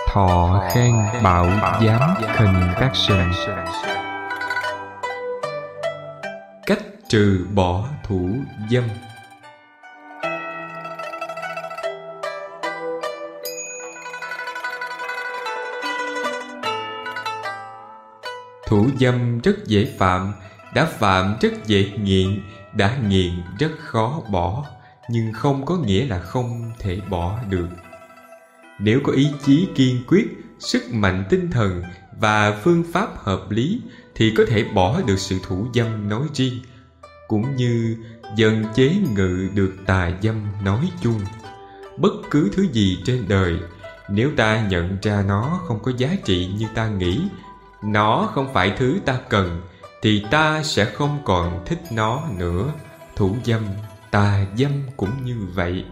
thọ khen bảo giám khình các sình. Cách trừ bỏ thủ dâm. Thủ dâm rất dễ phạm, đã phạm rất dễ nghiện, đã nghiện rất khó bỏ, nhưng không có nghĩa là không thể bỏ được. Nếu có ý chí kiên quyết, sức mạnh tinh thần và phương pháp hợp lý thì có thể bỏ được sự thủ dâm nói riêng, cũng như dần chế ngự được tà dâm nói chung. Bất cứ thứ gì trên đời, nếu ta nhận ra nó không có giá trị như ta nghĩ, nó không phải thứ ta cần, thì ta sẽ không còn thích nó nữa. Thủ dâm, tà dâm cũng như vậy.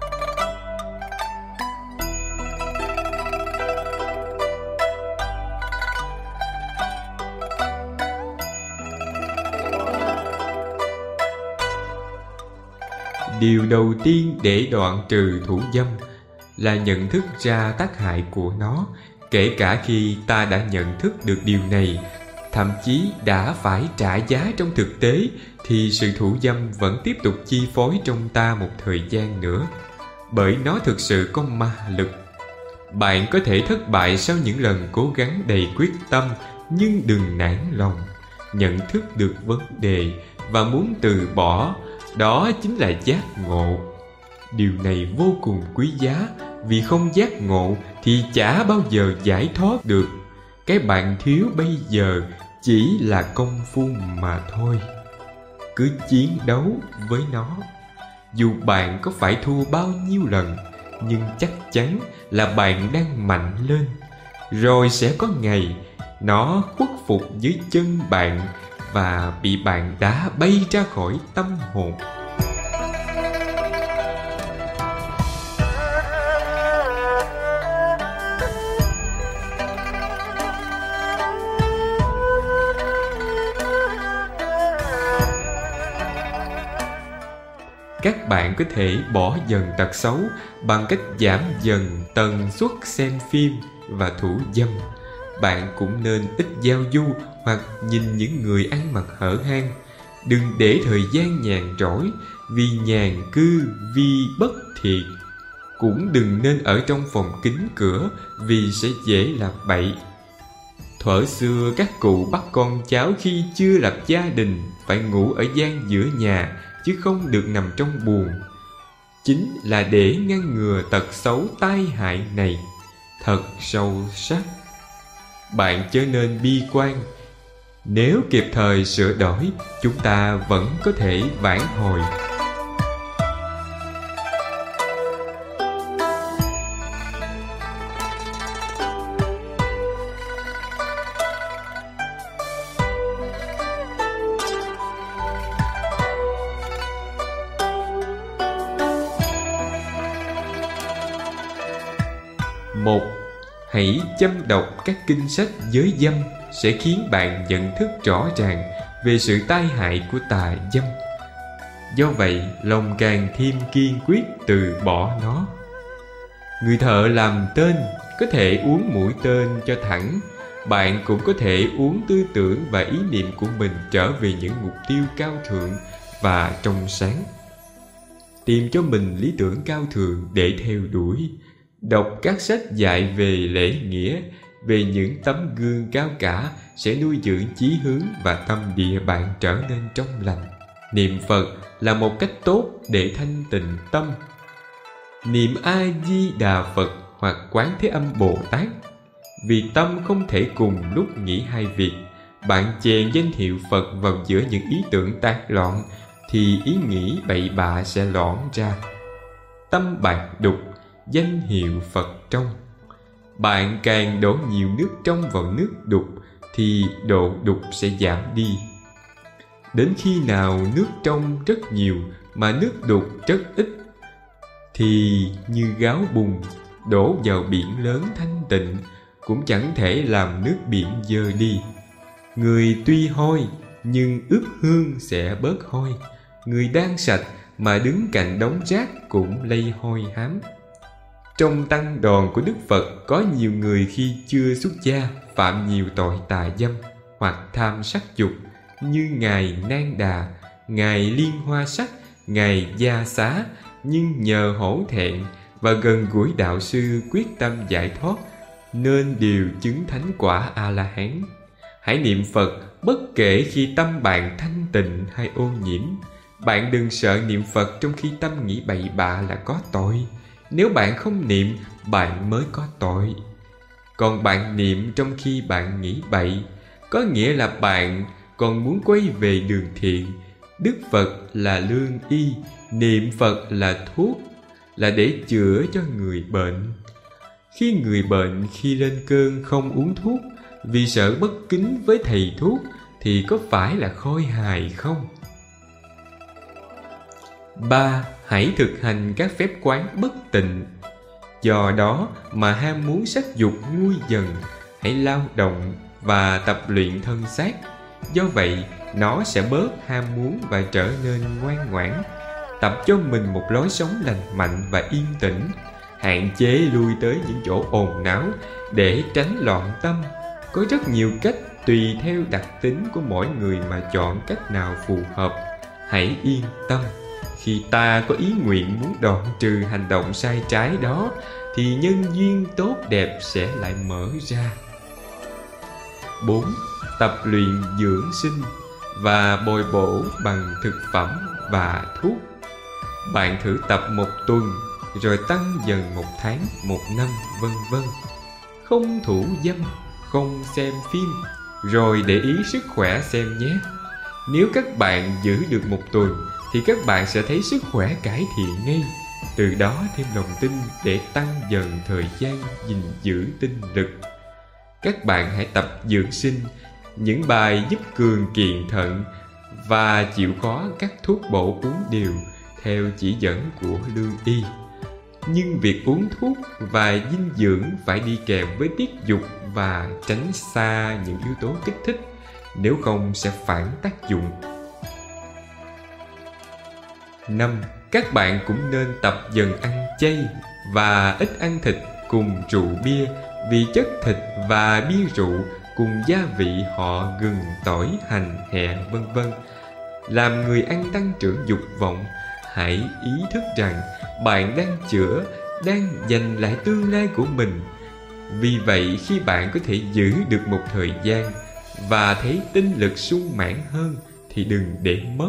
Điều đầu tiên để đoạn trừ thủ dâm là nhận thức ra tác hại của nó. Kể cả khi ta đã nhận thức được điều này, thậm chí đã phải trả giá trong thực tế, thì sự thủ dâm vẫn tiếp tục chi phối trong ta một thời gian nữa, bởi nó thực sự có ma lực. Bạn có thể thất bại sau những lần cố gắng đầy quyết tâm, nhưng đừng nản lòng. Nhận thức được vấn đề và muốn từ bỏ, đó chính là giác ngộ. Điều này vô cùng quý giá, vì không giác ngộ thì chả bao giờ giải thoát được. Cái bạn thiếu bây giờ chỉ là công phu mà thôi. Cứ chiến đấu với nó. Dù bạn có phải thua bao nhiêu lần, nhưng chắc chắn là bạn đang mạnh lên. Rồi sẽ có ngày nó khuất phục dưới chân bạn và bị bạn đá bay ra khỏi tâm hồn. Các bạn có thể bỏ dần tật xấu bằng cách giảm dần tần suất xem phim và thủ dâm. Bạn cũng nên ít giao du hoặc nhìn những người ăn mặc hở hang. Đừng để thời gian nhàn rỗi, vì nhàn cư vi bất thiện. Cũng đừng nên ở trong phòng kín cửa, vì sẽ dễ làm bậy. Thuở xưa các cụ bắt con cháu khi chưa lập gia đình phải ngủ ở gian giữa nhà, chứ không được nằm trong buồng. Chính là để ngăn ngừa tật xấu tai hại này. Thật sâu sắc. Bạn chớ nên bi quan. Nếu kịp thời sửa đổi, chúng ta vẫn có thể vãn hồi. Một, hãy châm đọc các kinh sách giới dâm sẽ khiến bạn nhận thức rõ ràng về sự tai hại của tà dâm. Do vậy, lòng càng thêm kiên quyết từ bỏ nó. Người thợ làm tên có thể uống mũi tên cho thẳng. Bạn cũng có thể uống tư tưởng và ý niệm của mình trở về những mục tiêu cao thượng và trong sáng. Tìm cho mình lý tưởng cao thượng để theo đuổi. Đọc các sách dạy về lễ nghĩa, về những tấm gương cao cả sẽ nuôi dưỡng chí hướng và tâm địa bạn trở nên trong lành. Niệm Phật là một cách tốt để thanh tịnh tâm. Niệm A-di-đà Phật hoặc Quán Thế Âm Bồ Tát. Vì tâm không thể cùng lúc nghĩ hai việc. Bạn chèn danh hiệu Phật vào giữa những ý tưởng tán loạn, thì ý nghĩ bậy bạ sẽ loãng ra. Tâm bạn đục, danh hiệu Phật trong. Bạn càng đổ nhiều nước trong vào nước đục, thì độ đục sẽ giảm đi. Đến khi nào nước trong rất nhiều mà nước đục rất ít, thì như gáo bùn đổ vào biển lớn thanh tịnh, cũng chẳng thể làm nước biển dơ đi. Người tuy hôi, nhưng ướp hương sẽ bớt hôi. Người đang sạch mà đứng cạnh đống rác cũng lây hôi hám. Trong tăng đoàn của Đức Phật có nhiều người khi chưa xuất gia phạm nhiều tội tà dâm hoặc tham sắc dục, như Ngài Nan Đà, Ngài Liên Hoa Sắc, Ngài Gia Xá, nhưng nhờ hổ thẹn và gần gũi đạo sư quyết tâm giải thoát nên đều chứng thánh quả A-la-hán. Hãy niệm Phật bất kể khi tâm bạn thanh tịnh hay ô nhiễm. Bạn đừng sợ niệm Phật trong khi tâm nghĩ bậy bạ là có tội. Nếu bạn không niệm, bạn mới có tội. Còn bạn niệm trong khi bạn nghĩ bậy, có nghĩa là bạn còn muốn quay về đường thiện. Đức Phật là lương y, niệm Phật là thuốc, là để chữa cho người bệnh. Khi người bệnh khi lên cơn không uống thuốc vì sợ bất kính với thầy thuốc thì có phải là khôi hài không? 3. Hãy thực hành các phép quán bất tịnh. Do đó mà ham muốn sắc dục nguôi dần. Hãy lao động và tập luyện thân xác. Do vậy, nó sẽ bớt ham muốn và trở nên ngoan ngoãn. Tập cho mình một lối sống lành mạnh và yên tĩnh. Hạn chế lui tới những chỗ ồn náo để tránh loạn tâm. Có rất nhiều cách tùy theo đặc tính của mỗi người mà chọn cách nào phù hợp. Hãy yên tâm. Khi ta có ý nguyện muốn đoạn trừ hành động sai trái đó thì nhân duyên tốt đẹp sẽ lại mở ra. 4. Tập luyện dưỡng sinh và bồi bổ bằng thực phẩm và thuốc. Bạn thử tập 1 tuần, rồi tăng dần 1 tháng, 1 năm, vân vân. Không thủ dâm, không xem phim, rồi để ý sức khỏe xem nhé. Nếu các bạn giữ được 1 tuần thì các bạn sẽ thấy sức khỏe cải thiện ngay. Từ đó thêm lòng tin để tăng dần thời gian gìn giữ tinh lực. Các bạn hãy tập dưỡng sinh, những bài giúp cường kiện thận và chịu khó các thuốc bổ uống đều theo chỉ dẫn của lương y. Nhưng việc uống thuốc và dinh dưỡng phải đi kèm với tiết dục và tránh xa những yếu tố kích thích, nếu không sẽ phản tác dụng. 5. Các bạn cũng nên tập dần ăn chay và ít ăn thịt cùng rượu bia, vì chất thịt và bia rượu cùng gia vị họ gừng, tỏi, hành, hẹ, vân vân làm người ăn tăng trưởng dục vọng. Hãy ý thức rằng bạn đang chữa, đang giành lại tương lai của mình. Vì vậy khi bạn có thể giữ được một thời gian và thấy tinh lực sung mãn hơn thì đừng để mất.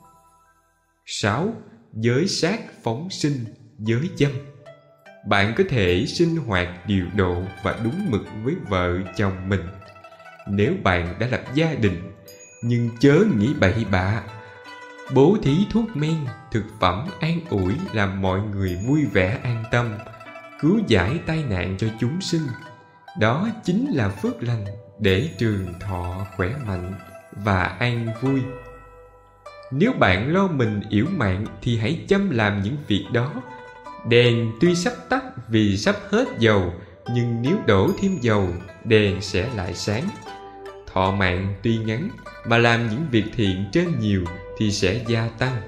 6. Giới sát phóng sinh, giới dâm. Bạn có thể sinh hoạt điều độ và đúng mực với vợ chồng mình nếu bạn đã lập gia đình, nhưng chớ nghĩ bậy bạ. Bố thí thuốc men, thực phẩm an ủi làm mọi người vui vẻ an tâm, cứu giải tai nạn cho chúng sinh. Đó chính là phước lành để trường thọ khỏe mạnh và an vui. Nếu bạn lo mình yểu mạn thì hãy chăm làm những việc đó. Đèn tuy sắp tắt vì sắp hết dầu, nhưng nếu đổ thêm dầu, đèn sẽ lại sáng. Thọ mạng tuy ngắn, mà làm những việc thiện trên nhiều thì sẽ gia tăng.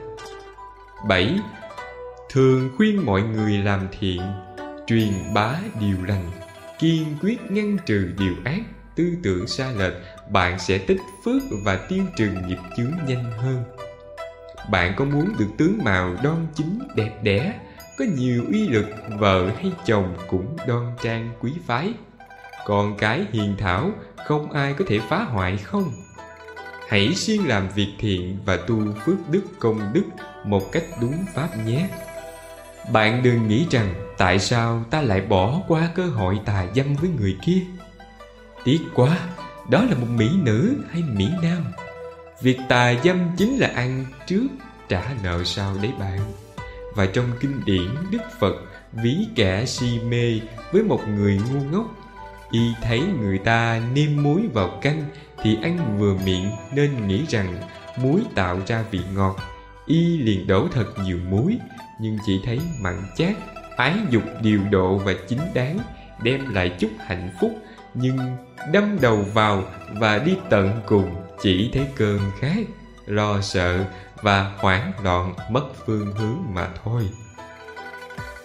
7. Thường khuyên mọi người làm thiện, truyền bá điều lành, kiên quyết ngăn trừ điều ác, tư tưởng sai lệch. Bạn sẽ tích phước và tiêu trừ nghiệp chướng nhanh hơn. Bạn có muốn được tướng mạo đoan chính, đẹp đẽ, có nhiều uy lực, vợ hay chồng cũng đoan trang quý phái, con cái hiền thảo, không ai có thể phá hoại không? Hãy siêng làm việc thiện và tu phước đức công đức một cách đúng pháp nhé. Bạn đừng nghĩ rằng tại sao ta lại bỏ qua cơ hội tà dâm với người kia. Tiếc quá, đó là một mỹ nữ hay mỹ nam. Việc tà dâm chính là ăn trước trả nợ sau đấy bạn. Và trong kinh điển, Đức Phật ví kẻ si mê với một người ngu ngốc. Y thấy người ta nêm muối vào canh thì ăn vừa miệng nên nghĩ rằng muối tạo ra vị ngọt. Y liền đổ thật nhiều muối, nhưng chỉ thấy mặn chát. Ái dục điều độ và chính đáng đem lại chút hạnh phúc, nhưng đâm đầu vào và đi tận cùng chỉ thấy cơn khát, lo sợ và hoảng loạn mất phương hướng mà thôi.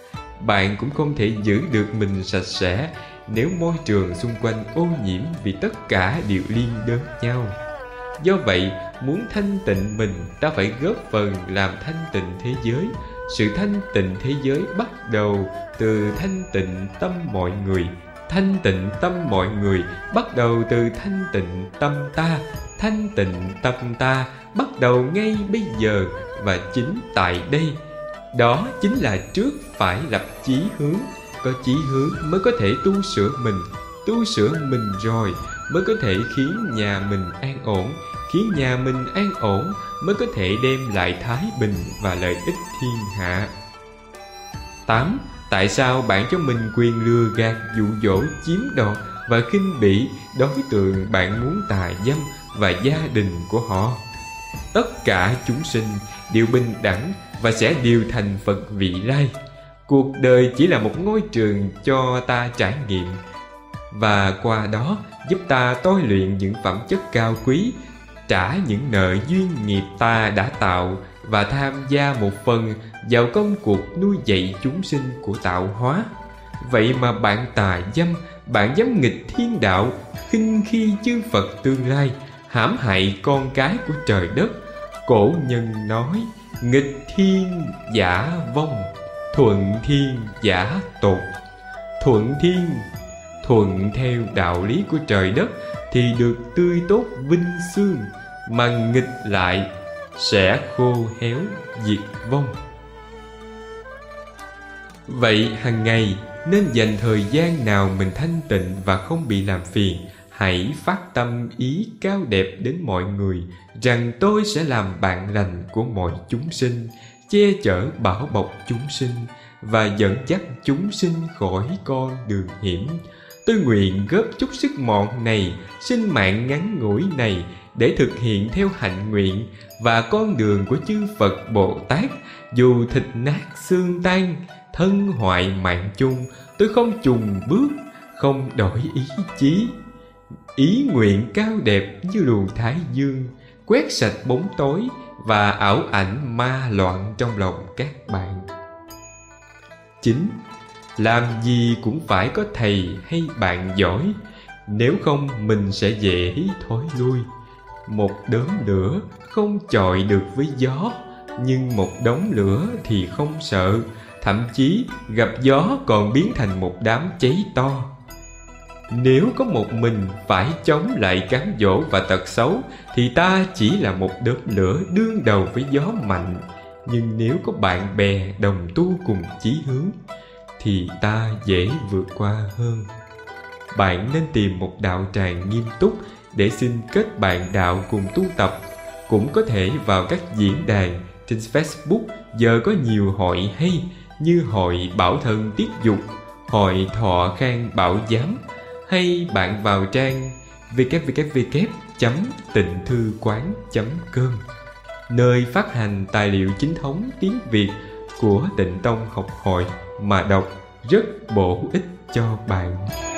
bạn cũng không thể giữ được mình sạch sẽ nếu môi trường xung quanh ô nhiễm, vì tất cả đều liên đới nhau. Do vậy, muốn thanh tịnh mình, ta phải góp phần làm thanh tịnh thế giới. Sự thanh tịnh thế giới bắt đầu từ thanh tịnh tâm mọi người. Thanh tịnh tâm mọi người bắt đầu từ thanh tịnh tâm ta. Thanh tịnh tâm ta bắt đầu ngay bây giờ và chính tại đây. Đó chính là trước phải lập chí hướng. Có chí hướng mới có thể tu sửa mình. Tu sửa mình rồi mới có thể khiến nhà mình an ổn. Khiến nhà mình an ổn mới có thể đem lại thái bình và lợi ích thiên hạ. 8. Tại sao bạn cho mình quyền lừa gạt, dụ dỗ, chiếm đoạt và khinh bỉ đối tượng bạn muốn tà dâm và gia đình của họ? Tất cả chúng sinh đều bình đẳng và sẽ đều thành Phật vị lai. Cuộc đời chỉ là một ngôi trường cho ta trải nghiệm, và qua đó giúp ta tôi luyện những phẩm chất cao quý, trả những nợ duyên nghiệp ta đã tạo và tham gia một phần vào công cuộc nuôi dạy chúng sinh của tạo hóa. Vậy mà bạn tà dâm, bạn dám nghịch thiên đạo, khinh khi chư Phật tương lai, hãm hại con cái của trời đất. Cổ nhân nói: nghịch thiên giả vong, thuận thiên giả tột. Thuận thiên, thuận theo đạo lý của trời đất thì được tươi tốt vinh xương, mà nghịch lại sẽ khô héo diệt vong. Vậy hàng ngày nên dành thời gian nào mình thanh tịnh và không bị làm phiền, hãy phát tâm ý cao đẹp đến mọi người rằng tôi sẽ làm bạn lành của mọi chúng sinh, che chở bảo bọc chúng sinh và dẫn dắt chúng sinh khỏi con đường hiểm. Tôi nguyện góp chút sức mọn này, sinh mạng ngắn ngủi này để thực hiện theo hạnh nguyện và con đường của chư Phật Bồ Tát. Dù thịt nát xương tan, thân hoại mạng chung, tôi không chùn bước, không đổi ý chí. Ý nguyện cao đẹp như luồng thái dương, quét sạch bóng tối và ảo ảnh ma loạn trong lòng các bạn. 9. Làm gì cũng phải có thầy hay bạn giỏi, nếu không mình sẽ dễ thối lui. Một đốm lửa không chọi được với gió, nhưng một đống lửa thì không sợ, thậm chí gặp gió còn biến thành một đám cháy to. Nếu có một mình phải chống lại cám dỗ và tật xấu thì ta chỉ là một đốm lửa đương đầu với gió mạnh. Nhưng nếu có bạn bè đồng tu cùng chí hướng thì ta dễ vượt qua hơn. Bạn nên tìm một đạo tràng nghiêm túc để xin kết bạn đạo cùng tu tập. Cũng có thể vào các diễn đàn trên Facebook. Giờ có nhiều hội hay như hội Bảo Thân Tiết Dục, hội Thọ Khang Bảo Giám, hay bạn vào trang www.tịnh-thư-quán.com, nơi phát hành tài liệu chính thống tiếng Việt của Tịnh Tông Học Hội mà đọc rất bổ ích cho bạn.